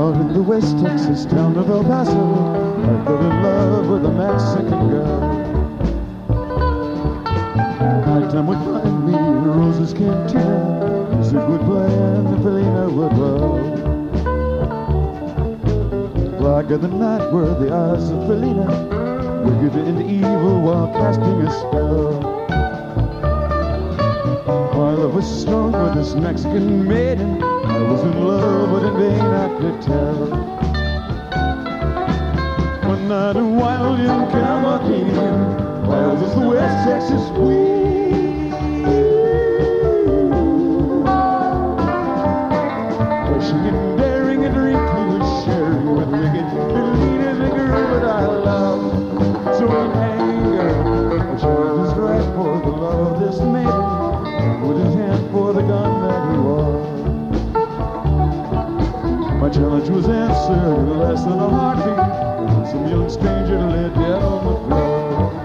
Out in the West Texas town of El Paso, I fell in love with a Mexican girl. Nighttime would find me in Rosa's cantina, music would play and Felina would love. Black of the night were the eyes of Felina, wicked and evil while casting a spell. While I was strong with this Mexican maiden, I was in love, but in vain I could tell. One night a wild young cowboy came, wild as the West Texas queen. Pushing and daring a drink he was sharing with wicked Felina, the girl that I love. So in anger, I showed his right for the love of this maiden, with his hand for the gun that he wore. My challenge was answered in less than a heartbeat. Some young stranger lay dead on the floor.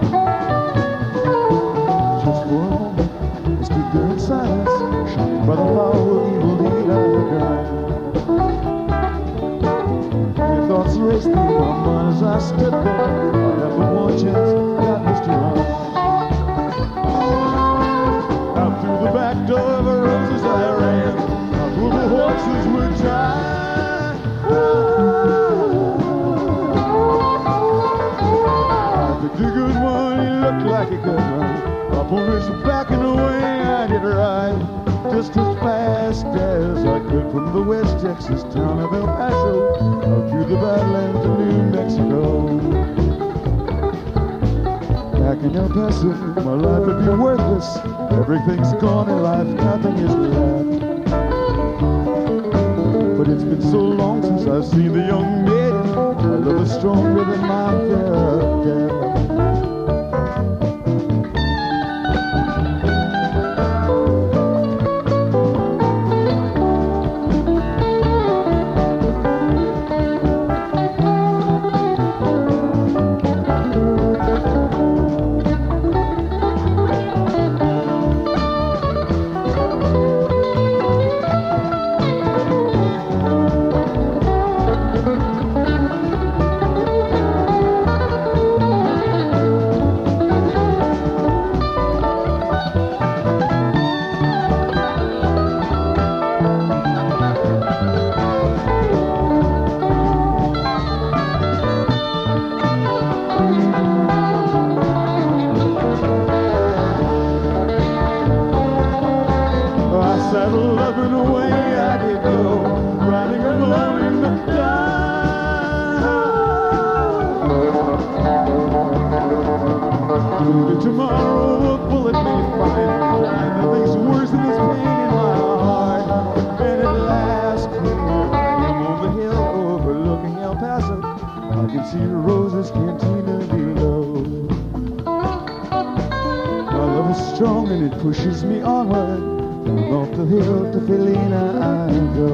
Just for a moment, I stood there in silence, shocked by the foul evil deed I had done. Many thoughts raced through my mind as I stood there. I had but one chance, that was to run. Out through the back door of a Rosa's I ran, out where the horses were tied. The good one, he looked like he could run. Up on his back and away I did ride, just as fast as I could from the West Texas town of El Paso, out through the Badlands of New Mexico. Back in El Paso, my life would be worthless. Everything's gone in life, nothing is left. But it's been so long since I've seen the young maiden. My love is stronger than my fear of death. Saddle up and away I did go, riding alone in the dark. Tomorrow a bullet may find me, and nothing's worse than this pain in my heart. And at last, here I am on the hill overlooking El Paso. I can see Rosa's cantina below. My love is strong and it pushes me onward. Down off the hill to Felina I go.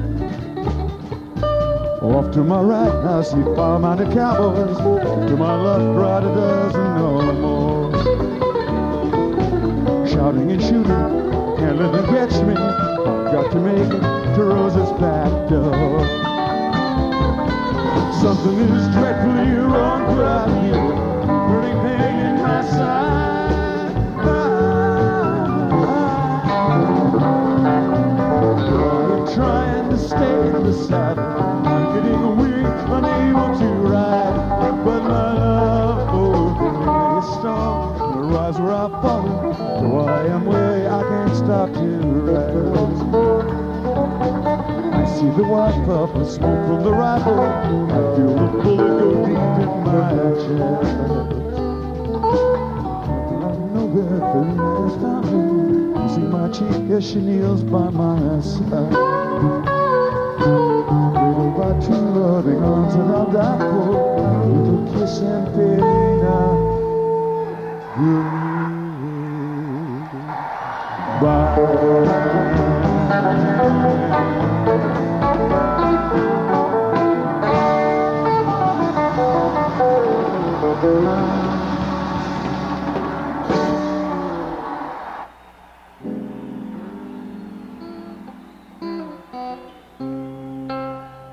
Off to my right I see fire-minded cowboys. Off to my left, right a dozen or more. Shouting and shooting, can't let them catch me. I've got to make it to Rosa's back door. Something is dreadfully wrong right here, burning pain in my side. Trying to stay in the saddle, I'm getting weak, unable to ride. But my love for Felina is strong, the rise where I've fallen, though I am weary, I can't stop to rise. I see the white puff of smoke from the rifle, I feel the bullet go deep in my chest. I know where Felina has found me, you see my cheek as she kneels by my side. Cradled by two loving arms that I'll die for, with a kiss and Felina goodbye.